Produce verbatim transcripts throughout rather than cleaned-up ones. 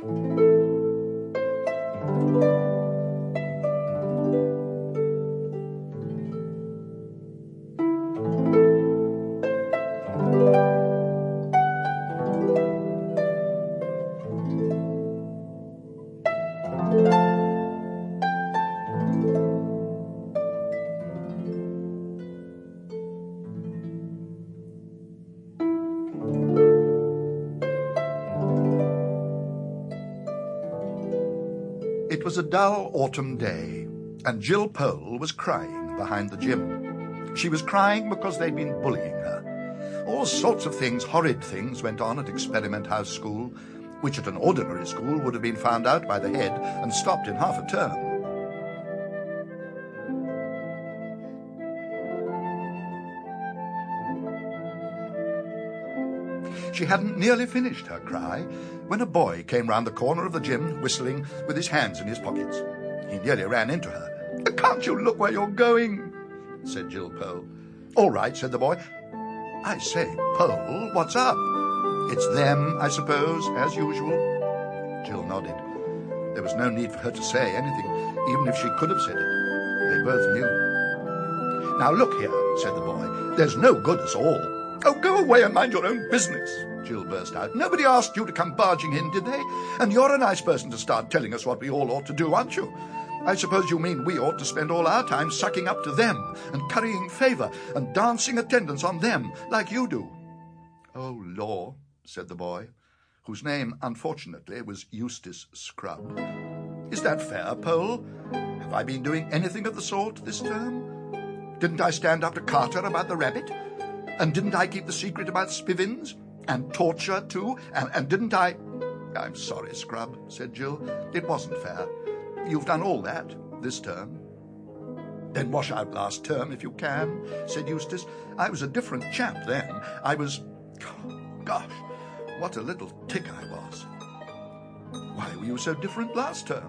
It was a dull autumn day, and Jill Pole was crying behind the gym. She was crying because they'd been bullying her. All sorts of things, horrid things, went on at Experiment House School, which at an ordinary school would have been found out by the head and stopped in half a term. She hadn't nearly finished her cry when a boy came round the corner of the gym, whistling, with his hands in his pockets. He nearly ran into her. "Can't you look where you're going?" said Jill Pole. "All right," said the boy. "I say, Pole, what's up?" "It's them, I suppose, as usual." Jill nodded. There was no need for her to say anything, even if she could have said it. They both knew. "Now look here," said the boy, "there's no good us all." "Oh, go away and mind your own business," Jill burst out. "Nobody asked you to come barging in, did they? And you're a nice person to start telling us what we all ought to do, aren't you? I suppose you mean we ought to spend all our time sucking up to them and currying favour and dancing attendance on them, like you do." "Oh, law," said the boy, whose name, unfortunately, was Eustace Scrubb. "Is that fair, Pole? Have I been doing anything of the sort this term? Didn't I stand up to Carter about the rabbit? And didn't I keep the secret about Spivins? And torture, too? And, and didn't I—" "I'm sorry, Scrubb," said Jill. "It wasn't fair. You've done all that this term." "Then wash out last term if you can," said Eustace. "I was a different chap then. I was... Gosh, what a little tick I was." "Why were you so different last term?"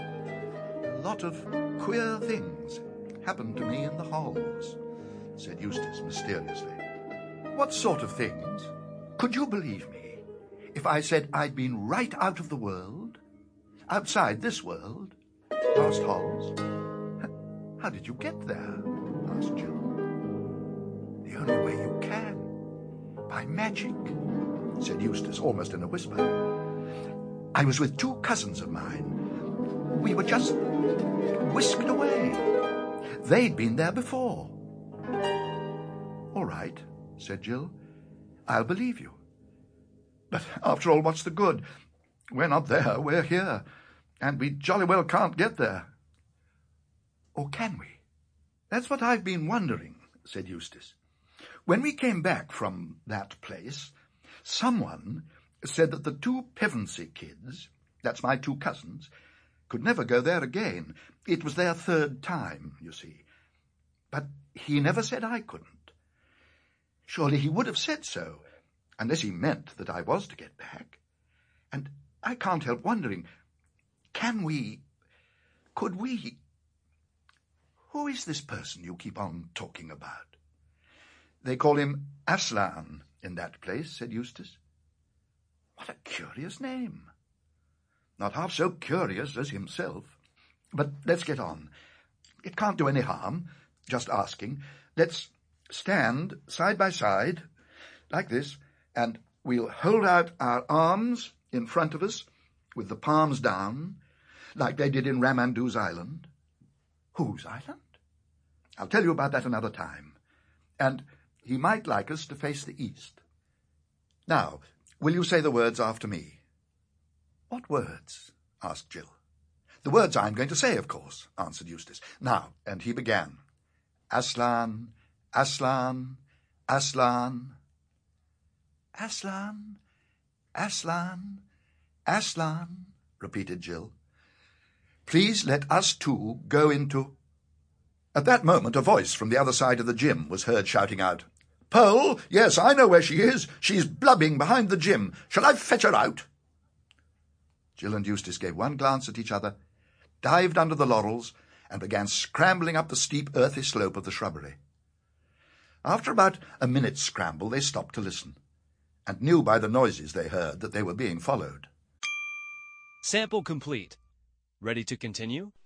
"A lot of queer things happened to me in the halls," said Eustace mysteriously. "What sort of things? Could you believe me if I said I'd been right out of the world, outside this world, past halls?" "How did you get there?" asked Jill. "The only way you can, by magic," said Eustace, almost in a whisper. "I was with two cousins of mine. We were just whisked away. They'd been there before." "All right," said Jill. "I'll believe you. But after all, what's the good? We're not there, we're here, and we jolly well can't get there." "Or can we?" "That's what I've been wondering," said Eustace. "When we came back from that place, someone said that the two Pevensey kids, that's my two cousins, could never go there again. It was their third time, you see. But he never said I couldn't. Surely he would have said so, unless he meant that I was to get back. And I can't help wondering, can we, could we... Who is this person you keep on talking about?" "They call him Aslan in that place," said Eustace. "What a curious name. Not half so curious as himself. But let's get on. It can't do any harm, just asking. Let's stand side by side, like this, and we'll hold out our arms in front of us, with the palms down, like they did in Ramandu's Island." "Whose island?" "I'll tell you about that another time. And he might like us to face the east. Now, will you say the words after me?" "What words?" asked Jill. "The words I'm going to say, of course," answered Eustace. "Now," and he began. "Aslan, Aslan, Aslan." "Aslan, Aslan, Aslan," repeated Jill. "Please let us two go into—" At that moment a voice from the other side of the gym was heard shouting out, "Pole, yes, I know where she is. She's blubbing behind the gym. Shall I fetch her out?" Jill and Eustace gave one glance at each other, dived under the laurels, and began scrambling up the steep earthy slope of the shrubbery. After about a minute's scramble they stopped to listen, and knew by the noises they heard that they were being followed. Sample complete. Ready to continue?